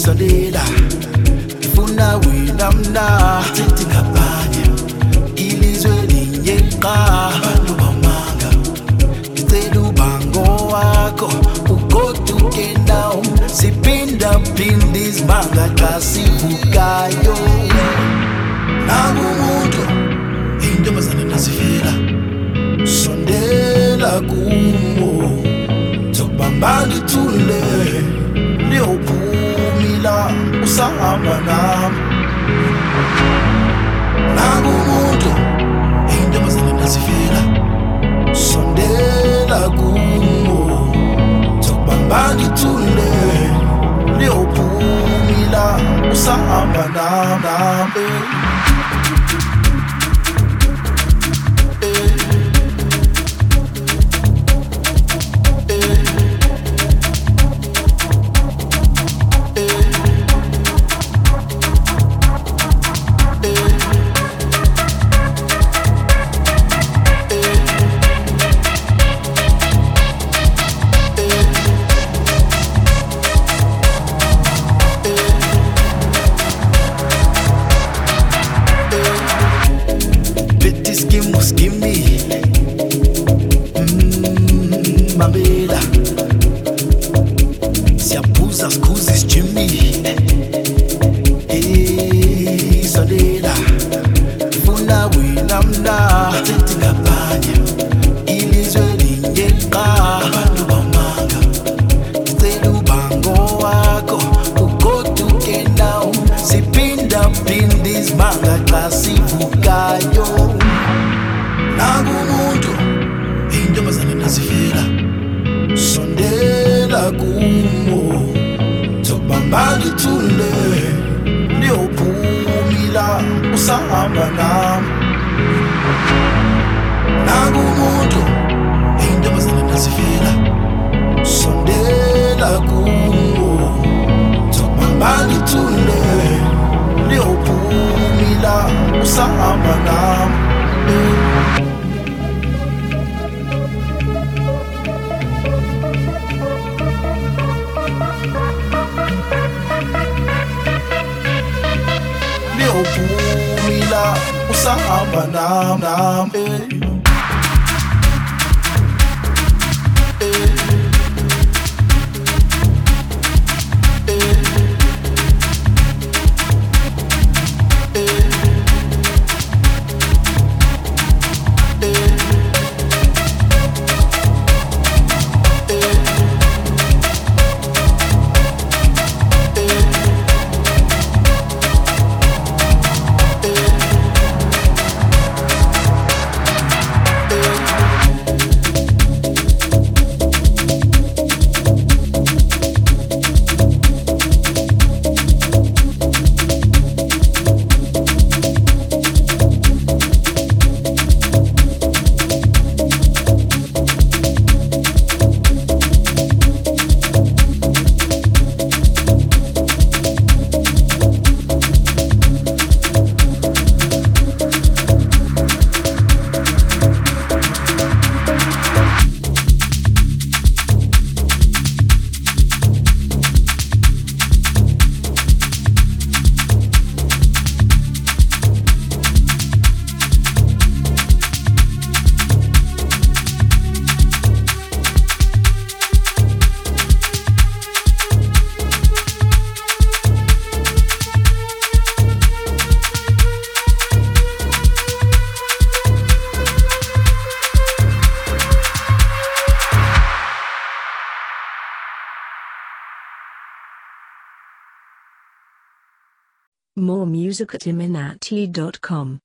Sondela ifuna wena mna athethi ngabanye ilizwe linyeqa abantu bamanga ngicela ubango wakho ugoduke nawo siphinda phinde izimanga xa sivukayo nangumuntu intombazane nasifela sondela kumo zokubambana ithule liyophumila usahamba nami nangumuntu intombazane nasifela sondela kumo zokubambana ithule liyophumila usahamba nami Mabela siyabuza skuzis Jimmy Sondela ifuna wena mna athethi ngabanye ilizwe linyeqa abantu bamanga ngicela ubango wakho ugoduke nawo siphinda phinde izimanga xa sivukayo nangumuntu intombazane nasifela sondela kumo zokubambana ithule liyophumila usahamba nami nangumuntu intombazane nasifela sondela kumo zokubambana ithule liyophumila usahamba nami liyophumila usahamba nami More music at iminati.com.